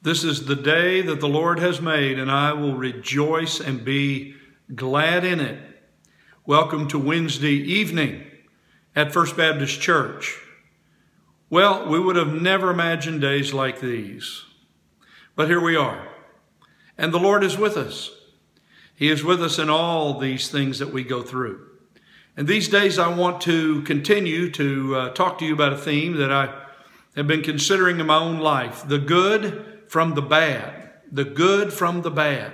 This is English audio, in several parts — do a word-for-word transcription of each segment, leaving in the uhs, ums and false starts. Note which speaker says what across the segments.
Speaker 1: This is the day that the Lord has made, and I will rejoice and be glad in it. Welcome to Wednesday evening at First Baptist Church. Well, we would have never imagined days like these, but here we are, and the Lord is with us. He is with us in all these things that we go through. And these days I want to continue to uh, talk to you about a theme that I have been considering in my own life, the good from the bad, the good from the bad.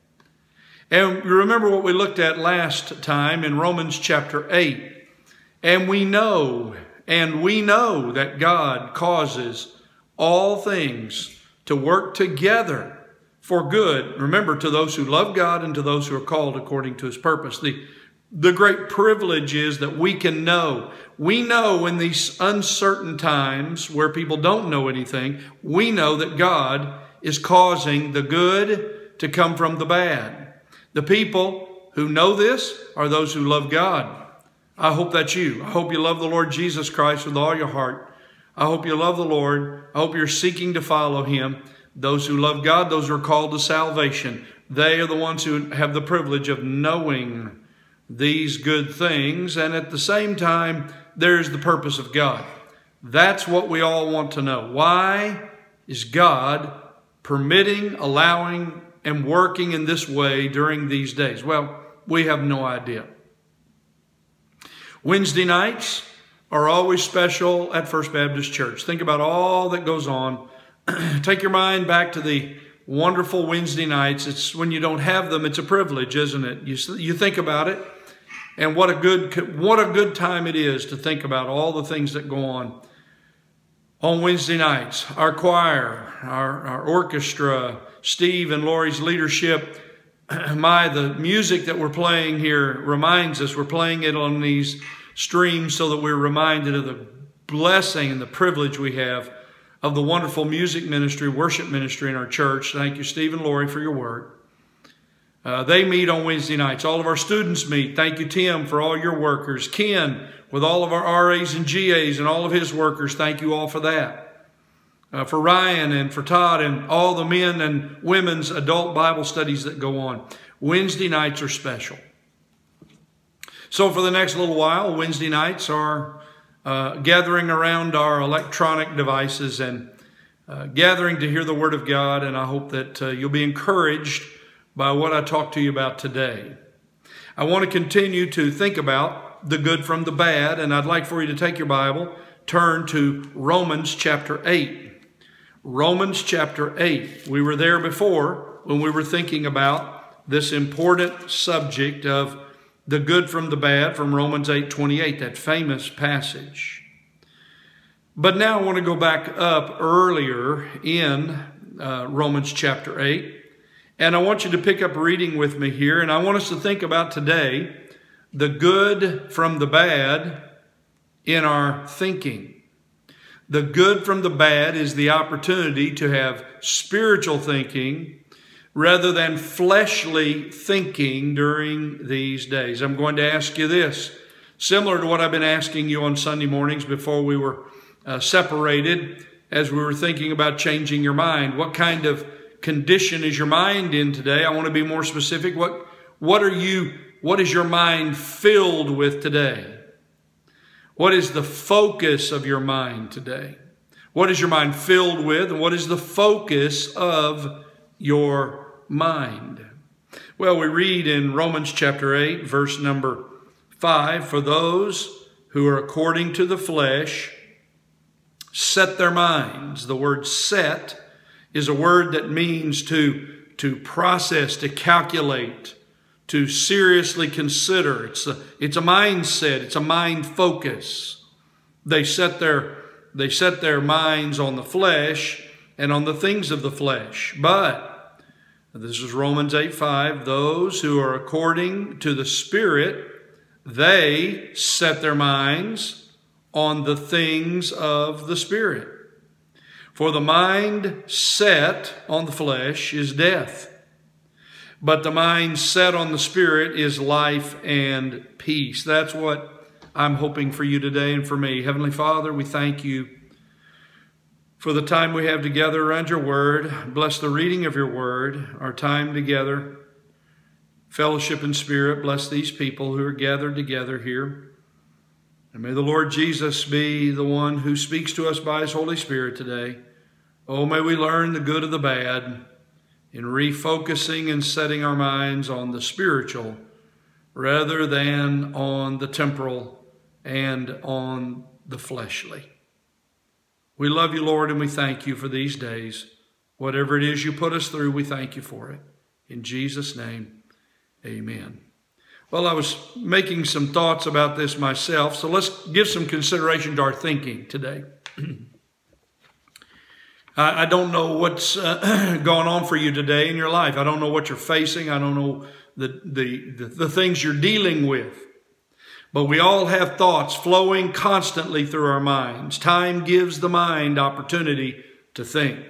Speaker 1: And you remember what we looked at last time in Romans chapter eight. And we know, and we know that God causes all things to work together for good. Remember, to those who love God and to those who are called according to his purpose. The, the great privilege is that we can know. We know in these uncertain times where people don't know anything, we know that God is causing the good to come from the bad. The people who know this are those who love God. I hope that's you. I hope you love the Lord Jesus Christ with all your heart. I hope you love the Lord. I hope you're seeking to follow him. Those who love God, those who are called to salvation, they are the ones who have the privilege of knowing these good things. And at the same time, there's the purpose of God. That's what we all want to know. Why is God permitting, allowing, and working in this way during these days? Well, we have no idea. Wednesday nights are always special at First Baptist Church. Think about all that goes on. Take your mind back to the wonderful Wednesday nights. It's when you don't have them, it's a privilege, isn't it? You, you think about it. And what a good what a good time it is to think about all the things that go on on Wednesday nights. Our choir, our, our orchestra, Steve and Lori's leadership. My, the music that we're playing here reminds us, we're playing it on these streams so that we're reminded of the blessing and the privilege we have of the wonderful music ministry, worship ministry in our church. Thank you, Steve and Lori, for your work. Uh, they meet on Wednesday nights. All of our students meet. Thank you, Tim, for all your workers. Ken, with all of our R As and G As and all of his workers. Thank you all for that. Uh, for Ryan and for Todd and all the men and women's adult Bible studies that go on. Wednesday nights are special. So for the next little while, Wednesday nights are uh, gathering around our electronic devices and uh, gathering to hear the Word of God. And I hope that uh, you'll be encouraged by what I talk to you about today. I want to continue to think about the good from the bad, and I'd like for you to take your Bible, turn to Romans chapter eight. Romans chapter eight. We were there before when we were thinking about this important subject of the good from the bad from Romans eight twenty-eight, that famous passage. But now I want to go back up earlier in uh, Romans chapter eight. And I want you to pick up reading with me here. And I want us to think about today the good from the bad in our thinking. The good from the bad is the opportunity to have spiritual thinking rather than fleshly thinking during these days. I'm going to ask you this, similar to what I've been asking you on Sunday mornings before we were uh, separated, as we were thinking about changing your mind. What kind of condition is your mind in today? I want to be more specific. What, what are you, what is your mind filled with today? What is the focus of your mind today? What is your mind filled with? And what is the focus of your mind? Well, we read in Romans chapter eight, verse number five, for those who are according to the flesh set their minds. The word set is a word that means to, to process, to calculate, to seriously consider. It's a, it's a mindset. It's a mind focus. They set their, they set their minds on the flesh and on the things of the flesh. But, this is Romans eight five, those who are according to the Spirit, they set their minds on the things of the Spirit. For the mind set on the flesh is death, but the mind set on the Spirit is life and peace. That's what I'm hoping for you today and for me. Heavenly Father, we thank you for the time we have together around your word. Bless the reading of your word, our time together, fellowship in spirit. Bless these people who are gathered together here. And may the Lord Jesus be the one who speaks to us by his Holy Spirit today. Oh, may we learn the good of the bad in refocusing and setting our minds on the spiritual rather than on the temporal and on the fleshly. We love you, Lord, and we thank you for these days. Whatever it is you put us through, we thank you for it. In Jesus' name, amen. Well, I was making some thoughts about this myself, so let's give some consideration to our thinking today. I don't know what's uh, going on for you today in your life. I don't know what you're facing. I don't know the, the, the, the things you're dealing with. But we all have thoughts flowing constantly through our minds. Time gives the mind opportunity to think.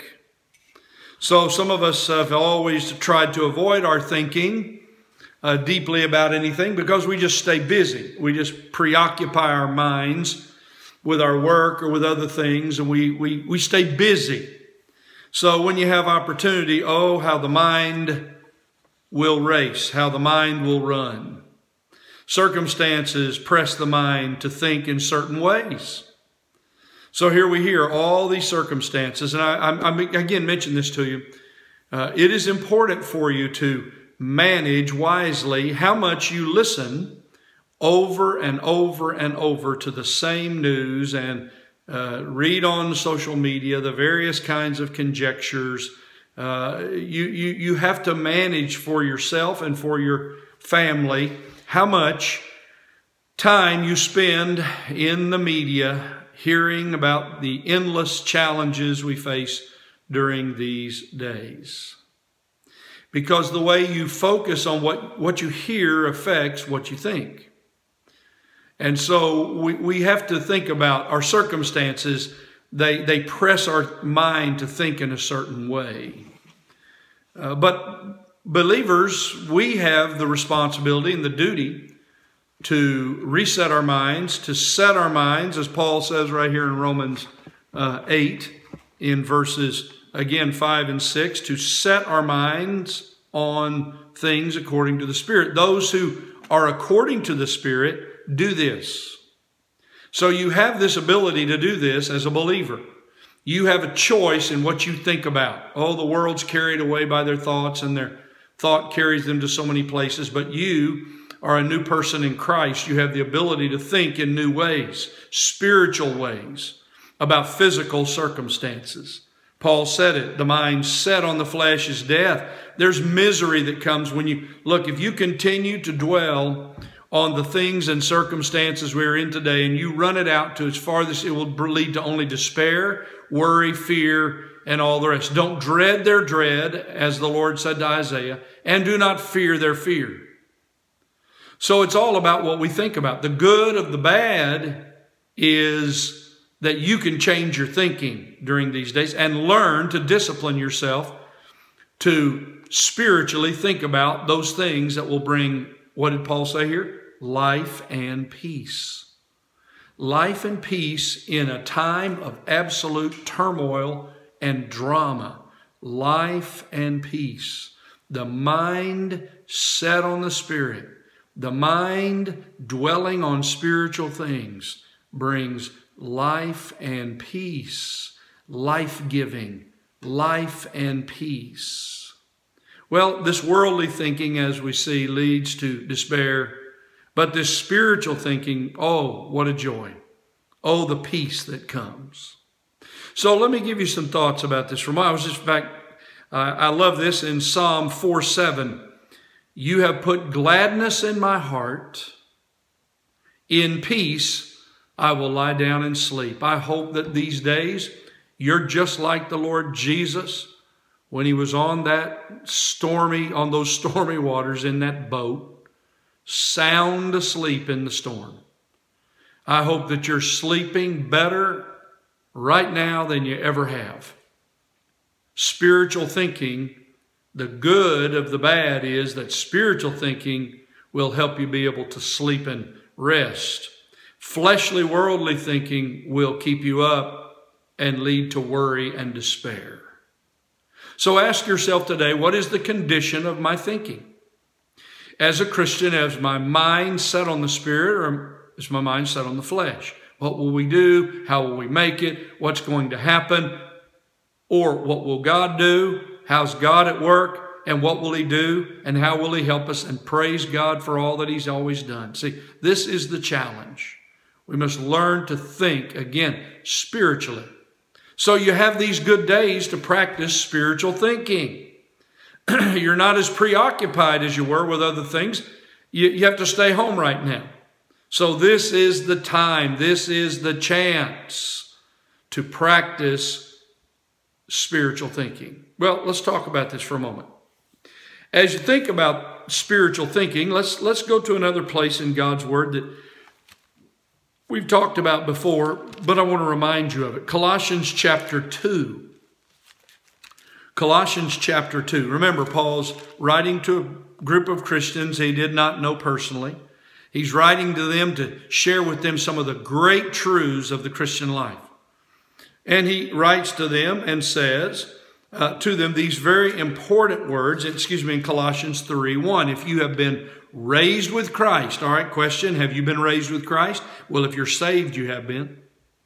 Speaker 1: So some of us have always tried to avoid our thinking uh, deeply about anything because we just stay busy. We just preoccupy our minds with our work or with other things, and we, we, we stay busy. So when you have opportunity, oh, how the mind will race, how the mind will run. Circumstances press the mind to think in certain ways. So here we hear all these circumstances, and I, I, I again mention this to you. Uh, it is important for you to manage wisely how much you listen over and over and over to the same news and uh, read on social media the various kinds of conjectures. Uh, you, you, you have to manage for yourself and for your family how much time you spend in the media hearing about the endless challenges we face during these days. Because the way you focus on what, what you hear affects what you think. And so we, we have to think about our circumstances. They, they press our mind to think in a certain way. Uh, but believers, we have the responsibility and the duty to reset our minds, to set our minds, as Paul says right here in Romans uh, eight, in verses, again, five and six, to set our minds on things according to the Spirit. Those who are according to the Spirit do this. So you have this ability to do this as a believer. You have a choice in what you think about. Oh, the world's carried away by their thoughts, and their thought carries them to so many places. But you are a new person in Christ. You have the ability to think in new ways, spiritual ways, about physical circumstances. Paul said it, the mind set on the flesh is death. There's misery that comes when you, look, if you continue to dwell on the things and circumstances we're in today, and you run it out to its farthest, it will lead to only despair, worry, fear, and all the rest. Don't dread their dread, as the Lord said to Isaiah, and do not fear their fear. So it's all about what we think about. The good of the bad is that you can change your thinking during these days and learn to discipline yourself to spiritually think about those things that will bring, what did Paul say here? Life and peace. Life and peace in a time of absolute turmoil and drama. Life and peace. The mind set on the Spirit, the mind dwelling on spiritual things brings life and peace, life-giving, life and peace. Well, this worldly thinking, as we see, leads to despair. But this spiritual thinking, oh, what a joy. Oh, the peace that comes. So let me give you some thoughts about this. From I was just back, uh, I love this in Psalm four seven. You have put gladness in my heart. In peace I will lie down and sleep. I hope that these days you're just like the Lord Jesus when he was on that stormy, on those stormy waters in that boat, sound asleep in the storm. I hope that you're sleeping better right now than you ever have. Spiritual thinking, the good of the bad is that spiritual thinking will help you be able to sleep and rest. Fleshly, worldly thinking will keep you up and lead to worry and despair. So ask yourself today, what is the condition of my thinking? As a Christian, is my mind set on the Spirit, or is my mind set on the flesh? What will we do? How will we make it? What's going to happen? Or what will God do? How's God at work? And what will He do? And how will He help us? And praise God for all that He's always done. See, this is the challenge. We must learn to think, again, spiritually. So you have these good days to practice spiritual thinking. You're not as preoccupied as you were with other things. You, you have to stay home right now. So this is the time, this is the chance to practice spiritual thinking. Well, let's talk about this for a moment. As you think about spiritual thinking, let's, let's go to another place in God's Word that we've talked about before, but I want to remind you of it. Colossians chapter two. Colossians chapter two. Remember, Paul's writing to a group of Christians he did not know personally. He's writing to them to share with them some of the great truths of the Christian life. And he writes to them and says uh, to them these very important words, excuse me, in Colossians three one. If you have been raised with Christ. All right, question, have you been raised with Christ? Well, if you're saved, you have been.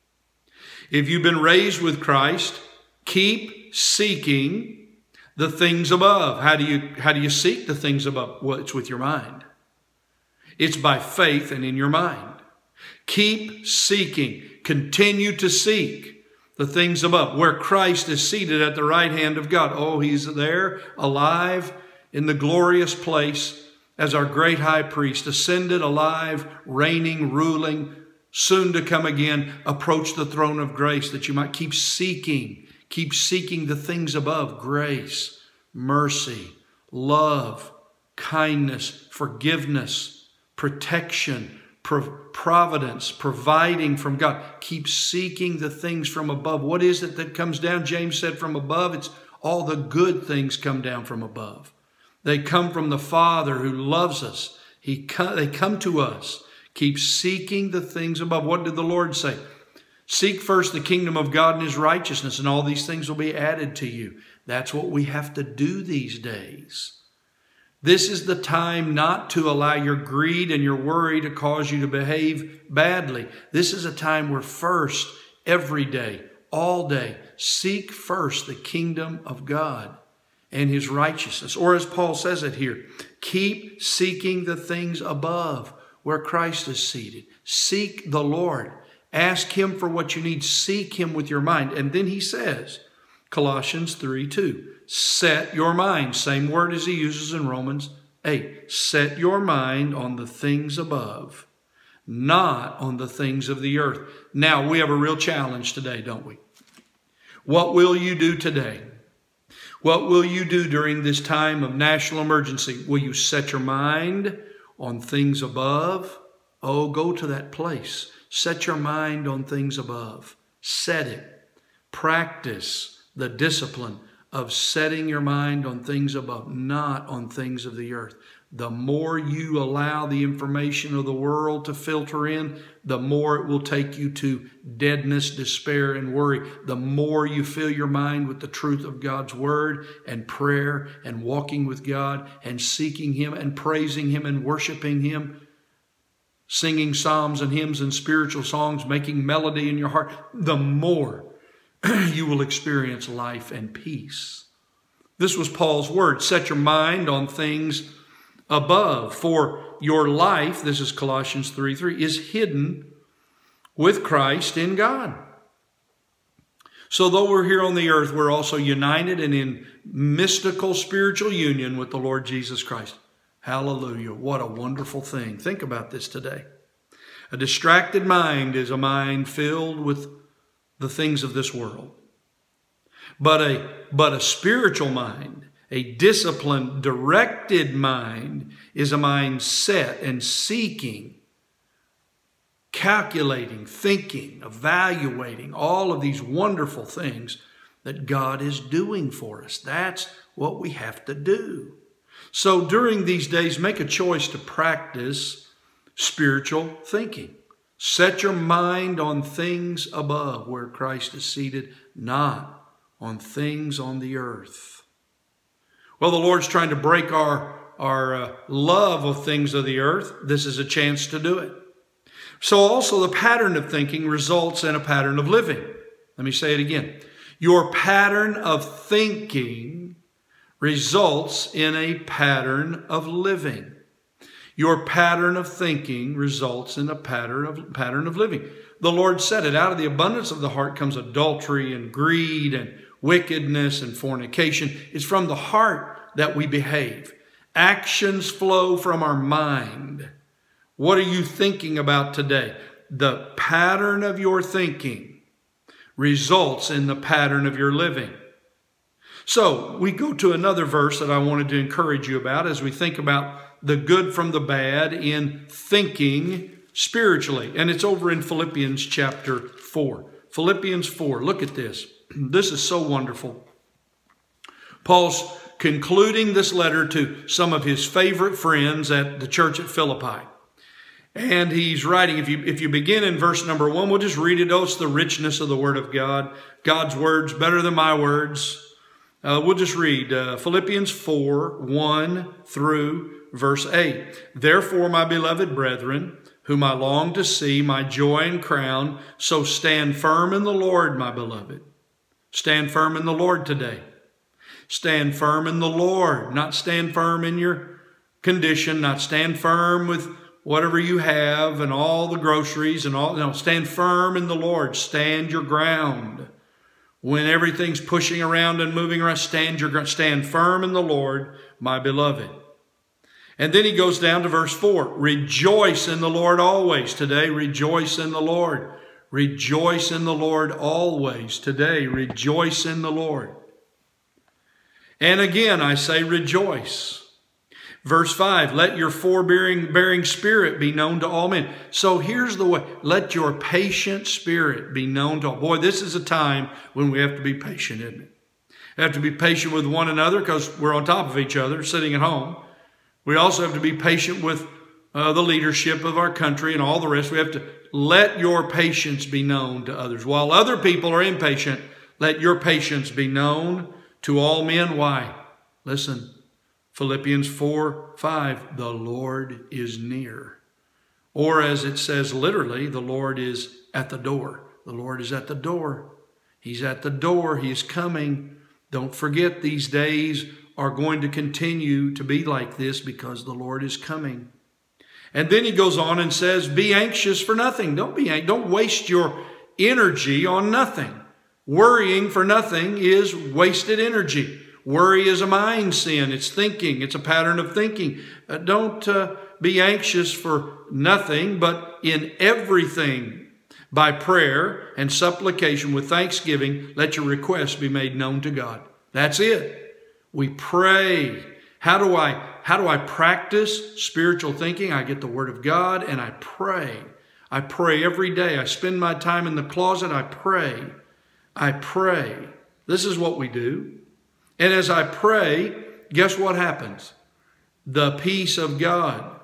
Speaker 1: If you've been raised with Christ, keep seeking the things above. How do you, how do you seek the things above? Well, it's with your mind. It's by faith and in your mind. Keep seeking. Continue to seek the things above, where Christ is seated at the right hand of God. Oh, He's there, alive, in the glorious place as our great high priest, ascended, alive, reigning, ruling, soon to come again. Approach the throne of grace that you might keep seeking, keep seeking the things above: grace, mercy, love, kindness, forgiveness, protection, providence, providing from God. Keep seeking the things from above. What is it that comes down? James said from above, it's all the good things come down from above. They come from the Father who loves us. He come, they come to us. Keep seeking the things above. What did the Lord say? Seek first the kingdom of God and His righteousness, and all these things will be added to you. That's what we have to do these days. This is the time not to allow your greed and your worry to cause you to behave badly. This is a time where first, every day, all day, seek first the kingdom of God and His righteousness. Or as Paul says it here, keep seeking the things above where Christ is seated. Seek the Lord. Ask Him for what you need. Seek Him with your mind. And then he says, Colossians three two, set your mind. Same word as he uses in Romans eight. Set your mind on the things above, not on the things of the earth. Now, we have a real challenge today, don't we? What will you do today? What will you do during this time of national emergency? Will you set your mind on things above? Oh, go to that place. Set your mind on things above. Set it. Practice the discipline of setting your mind on things above, not on things of the earth. The more you allow the information of the world to filter in, the more it will take you to deadness, despair, and worry. The more you fill your mind with the truth of God's word and prayer and walking with God and seeking Him and praising Him and worshiping Him, singing psalms and hymns and spiritual songs, making melody in your heart, the more you will experience life and peace. This was Paul's word. Set your mind on things above, for your life, this is Colossians three three, is hidden with Christ in God. So though we're here on the earth, we're also united and in mystical spiritual union with the Lord Jesus Christ. Hallelujah. What a wonderful thing. Think about this today. A distracted mind is a mind filled with the things of this world. But a, but a spiritual mind, a disciplined, directed mind, is a mind set and seeking, calculating, thinking, evaluating all of these wonderful things that God is doing for us. That's what we have to do. So during these days, make a choice to practice spiritual thinking. Set your mind on things above, where Christ is seated, not on things on the earth. Well, the Lord's trying to break our, our uh, love of things of the earth. This is a chance to do it. So also the pattern of thinking results in a pattern of living. Let me say it again. Your pattern of thinking results in a pattern of living. Your pattern of thinking results in a pattern of, pattern of living. The Lord said it, out of the abundance of the heart comes adultery and greed and wickedness and fornication. It's from the heart that we behave. Actions flow from our mind. What are you thinking about today? The pattern of your thinking results in the pattern of your living. So we go to another verse that I wanted to encourage you about as we think about the good from the bad in thinking spiritually. And it's over in Philippians chapter four. Philippians four, look at this. This is so wonderful. Paul's concluding this letter to some of his favorite friends at the church at Philippi. And he's writing, if you if you begin in verse number one, we'll just read it. Oh, it's the richness of the Word of God. God's words better than my words. Uh, we'll just read uh, Philippians four, one through verse eight. Therefore, my beloved brethren, whom I long to see, my joy and crown, so stand firm in the Lord, my beloved. Stand firm in the Lord today. Stand firm in the Lord, not stand firm in your condition, not stand firm with whatever you have and all the groceries and all. No, stand firm in the Lord. Stand your ground. When everything's pushing around and moving around, stand your ground. Stand firm in the Lord, my beloved. And then he goes down to verse four. Rejoice in the Lord always. Today, rejoice in the Lord. Rejoice in the Lord always. Today, rejoice in the Lord. And again, I say rejoice. Verse five, let your forbearing bearing spirit be known to all men. So here's the way. Let your patient spirit be known to all. Boy, this is a time when we have to be patient, isn't it? We have to be patient with one another because we're on top of each other sitting at home. We also have to be patient with uh, the leadership of our country and all the rest. We have to let your patience be known to others. While other people are impatient, let your patience be known to all men. Why? Listen. Philippians four, five, the Lord is near. Or as it says literally, the Lord is at the door. The Lord is at the door. He's at the door. He is coming. Don't forget, these days are going to continue to be like this because the Lord is coming. And then he goes on and says, be anxious for nothing. Don't be, don't waste your energy on nothing. Worrying for nothing is wasted energy. Worry is a mind sin. It's thinking. It's a pattern of thinking. Uh, don't uh, be anxious for nothing, but in everything, by prayer and supplication with thanksgiving, let your requests be made known to God. That's it. We pray. How do I, how do I practice spiritual thinking? I get the Word of God and I pray. I pray every day. I spend my time in the closet. I pray. I pray. This is what we do. And as I pray, guess what happens? The peace of God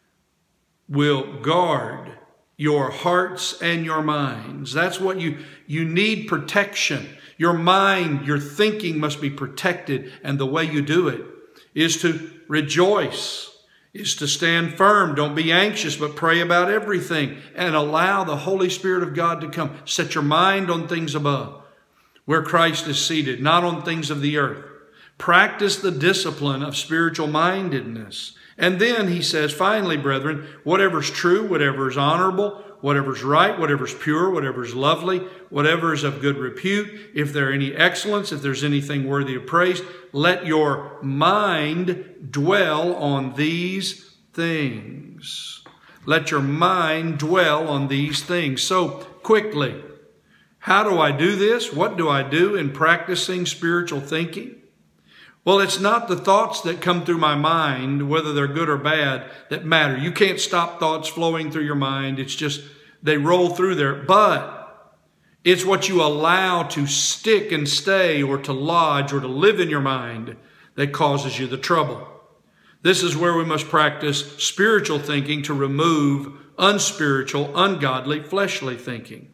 Speaker 1: will guard your hearts and your minds. That's what you, you need protection. Your mind, your thinking must be protected. And the way you do it is to rejoice, is to stand firm. Don't be anxious, but pray about everything and allow the Holy Spirit of God to come. Set your mind on things above, where Christ is seated, not on things of the earth. Practice the discipline of spiritual mindedness. And then he says, finally, brethren, whatever's true, whatever is honorable, whatever's right, whatever's pure, whatever's lovely, whatever is of good repute, if there any excellence, if there's anything worthy of praise, let your mind dwell on these things. Let your mind dwell on these things. So quickly, how do I do this? What do I do in practicing spiritual thinking? Well, it's not the thoughts that come through my mind, whether they're good or bad, that matter. You can't stop thoughts flowing through your mind. It's just they roll through there. But it's what you allow to stick and stay or to lodge or to live in your mind that causes you the trouble. This is where we must practice spiritual thinking to remove unspiritual, ungodly, fleshly thinking.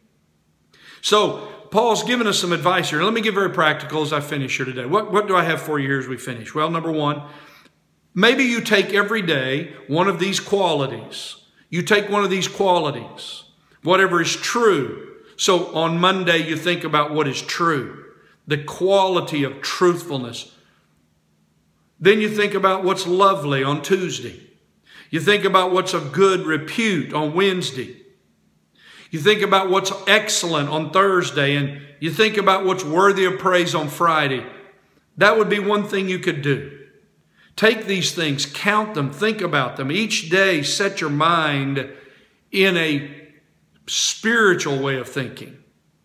Speaker 1: So, Paul's given us some advice here. Let me get very practical as I finish here today. What, what do I have for you here as we finish? Well, number one, maybe you take every day one of these qualities. You take one of these qualities, whatever is true. So on Monday, you think about what is true, the quality of truthfulness. Then you think about what's lovely on Tuesday. You think about what's of good repute on Wednesday. You think about what's excellent on Thursday, and you think about what's worthy of praise on Friday. That would be one thing you could do. Take these things, count them, think about them. Each day, set your mind in a spiritual way of thinking.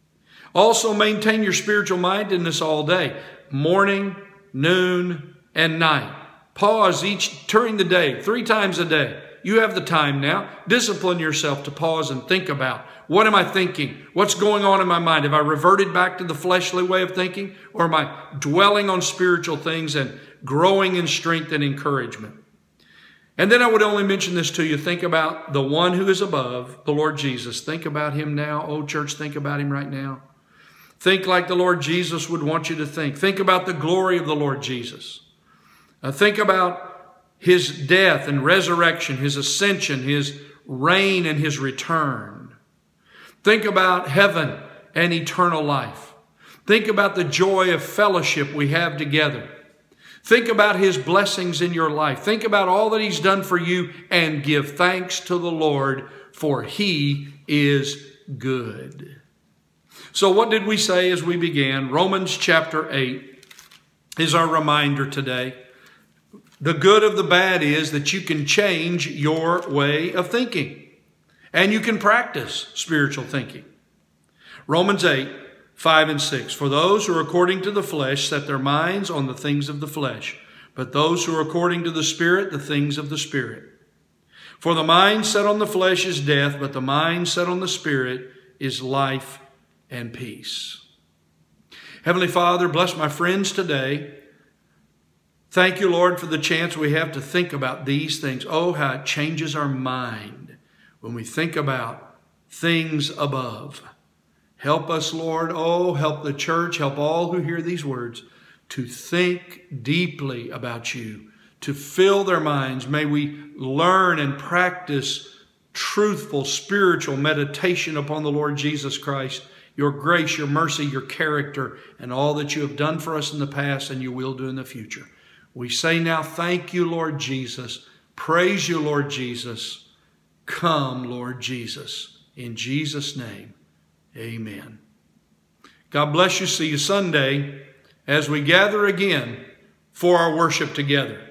Speaker 1: Also, maintain your spiritual mindedness all day, morning, noon, and night. Pause each during the day, three times a day. You have the time now. Discipline yourself to pause and think about, what am I thinking? What's going on in my mind? Have I reverted back to the fleshly way of thinking? Or am I dwelling on spiritual things and growing in strength and encouragement? And then I would only mention this to you. Think about the one who is above, the Lord Jesus. Think about him now. Oh, church, think about him right now. Think like the Lord Jesus would want you to think. Think about the glory of the Lord Jesus. Uh, think about his death and resurrection, his ascension, his reign and his return. Think about heaven and eternal life. Think about the joy of fellowship we have together. Think about his blessings in your life. Think about all that he's done for you and give thanks to the Lord, for he is good. So what did we say as we began? Romans chapter eight is our reminder today. The good of the bad is that you can change your way of thinking and you can practice spiritual thinking. Romans eight, five and six. For those who are according to the flesh set their minds on the things of the flesh, but those who are according to the Spirit, the things of the Spirit. For the mind set on the flesh is death, but the mind set on the Spirit is life and peace. Heavenly Father, bless my friends today. Thank you, Lord, for the chance we have to think about these things. Oh, how it changes our mind when we think about things above. Help us, Lord. Oh, help the church, help all who hear these words to think deeply about you, to fill their minds. May we learn and practice truthful spiritual meditation upon the Lord Jesus Christ, your grace, your mercy, your character, and all that you have done for us in the past and you will do in the future. We say now, thank you, Lord Jesus. Praise you, Lord Jesus. Come, Lord Jesus. In Jesus' name, amen. God bless you. See you Sunday as we gather again for our worship together.